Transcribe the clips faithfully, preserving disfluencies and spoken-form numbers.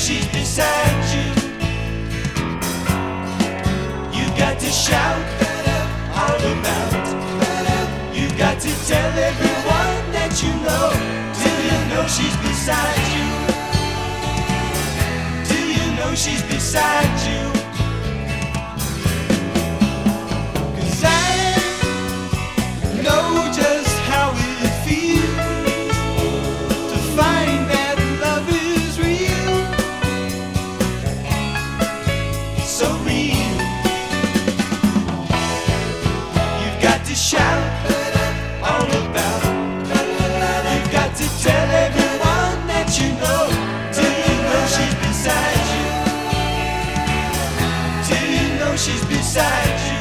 she's beside you. You got to shout all about. You got to tell everyone that you know. Do you know she's beside you? Do you know she's beside you? 'Cause I know just how it feels to find that love is real, so real. You've got to shout all about. You've got to tell everyone that you know. Do you know she's beside you? Do you know she's beside you?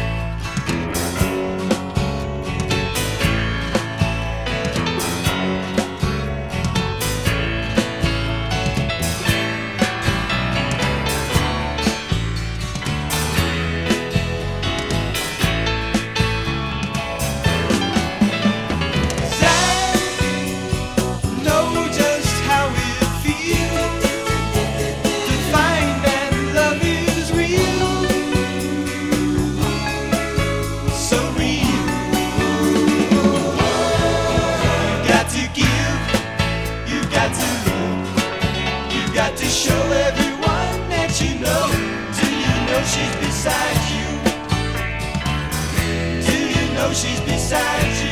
Got to show everyone that you know. Do you know she's beside you? Do you know she's beside you?